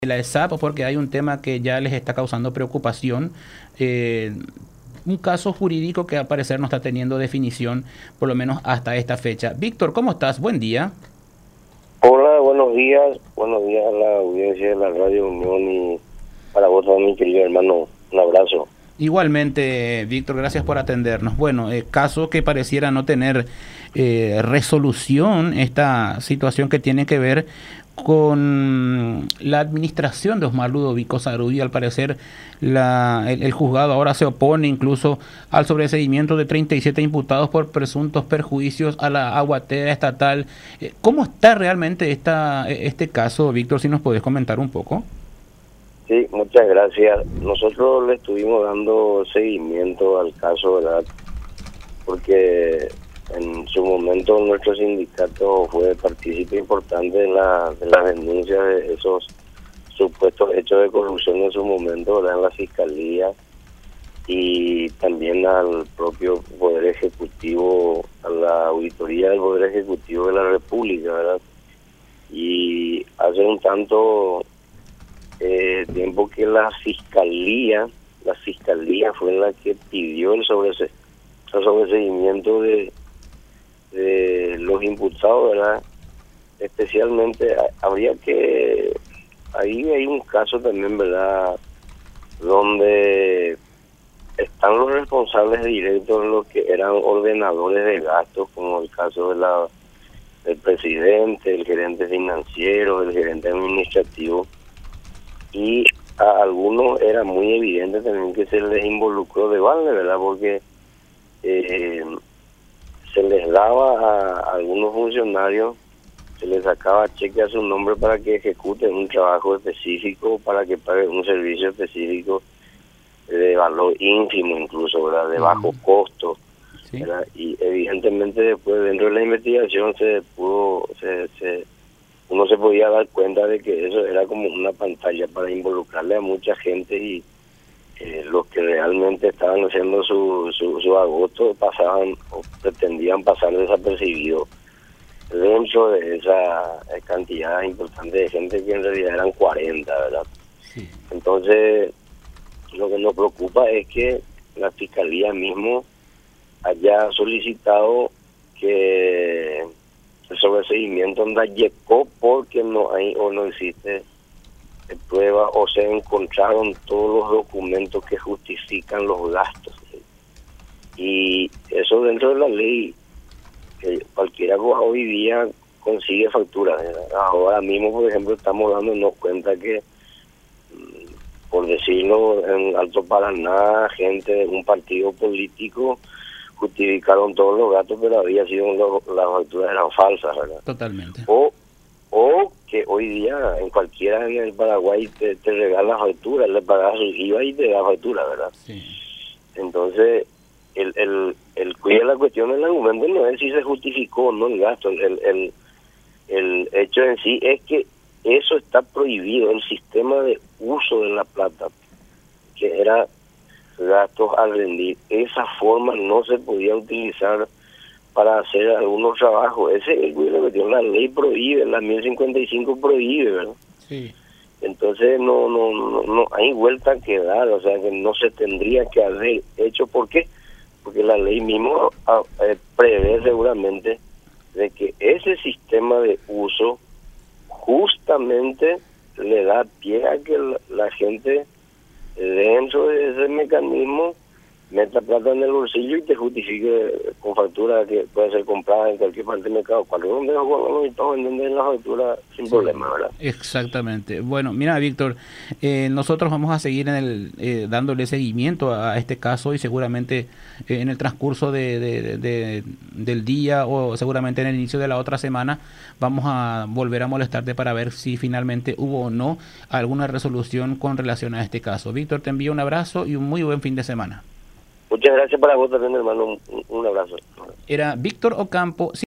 la ESAP porque hay un tema que ya les está causando preocupación. Un caso jurídico que al parecer no está teniendo definición, por lo menos hasta esta fecha. Víctor, ¿cómo estás? Buen día. Hola, buenos días a la audiencia de la Radio Unión y para vos también, mi querido hermano, un abrazo. Igualmente, Víctor, gracias por atendernos. Bueno, caso que pareciera no tener resolución, esta situación que tiene que ver con la administración de Osmar Ludovico Zarudi. Al parecer, el juzgado ahora se opone incluso al sobreseimiento de 37 imputados por presuntos perjuicios a la aguatera estatal. ¿Cómo está realmente este caso, Víctor? Si nos podés comentar un poco. Sí, muchas gracias. Nosotros le estuvimos dando seguimiento al caso, ¿verdad? Porque en su momento nuestro sindicato fue partícipe importante de la denuncia de esos supuestos hechos de corrupción en su momento, ¿verdad? En la Fiscalía y también al propio Poder Ejecutivo, a la Auditoría del Poder Ejecutivo de la República, ¿verdad? Y hace un tanto tiempo que la fiscalía fue la que pidió el sobreseimiento de los imputados, ¿verdad? Especialmente ahí hay un caso también, ¿verdad? Donde están los responsables directos, los que eran ordenadores de gastos, como el caso del presidente, el gerente financiero, el gerente administrativo. Y a algunos era muy evidente también que se les involucró de balde, ¿verdad? Porque se les daba a algunos funcionarios, se les sacaba cheque a su nombre para que ejecuten un trabajo específico, para que paguen un servicio específico de valor ínfimo incluso, ¿verdad? De bajo costo, Sí. ¿verdad? Y evidentemente después dentro de la investigación uno se podía dar cuenta de que eso era como una pantalla para involucrarle a mucha gente y los que realmente estaban haciendo su agosto pasaban o pretendían pasar desapercibidos dentro de esa cantidad importante de gente que en realidad eran 40, ¿verdad? Sí. Entonces, lo que nos preocupa es que la Fiscalía mismo haya solicitado que el sobreseimiento anda llegó porque no hay o no existe prueba o se encontraron todos los documentos que justifican los gastos, ¿sí? Y eso dentro de la ley, cualquiera hoy día consigue facturas, ¿verdad? Ahora mismo, por ejemplo, estamos dándonos cuenta que, por decirlo, en Alto Paraná, gente de un partido político justificaron todos los gastos, pero había sido las facturas eran falsas, ¿verdad? Totalmente. O que hoy día en cualquiera en el Paraguay te regala factura, le pagas su IVA y te da factura, ¿verdad? Sí. Entonces, el cuida de la cuestión del argumento no es si se justificó o no el gasto, el hecho en sí es que eso está prohibido, el sistema de uso de la plata, que era gastos al rendir. Esa forma no se podía utilizar para hacer algunos trabajos. Ese es lo que la ley prohíbe, la 1055 prohíbe, ¿verdad? Sí. Entonces no hay vuelta que dar, o sea que no se tendría que haber hecho. ¿Por qué? Porque la ley mismo prevé seguramente de que ese sistema de uso justamente le da pie a que la gente dentro de ese mecanismo meta plata en el bolsillo y te justifique con factura que puede ser comprada en cualquier parte del mercado. Cuando uno deja y todo en la factura sin problema, ¿verdad? Exactamente. Bueno, mira, Víctor, nosotros vamos a seguir dándole seguimiento a este caso y seguramente en el transcurso del día o seguramente en el inicio de la otra semana vamos a volver a molestarte para ver si finalmente hubo o no alguna resolución con relación a este caso. Víctor, te envío un abrazo y un muy buen fin de semana. Muchas gracias para vos también, hermano. Un abrazo. Era Víctor Ocampo.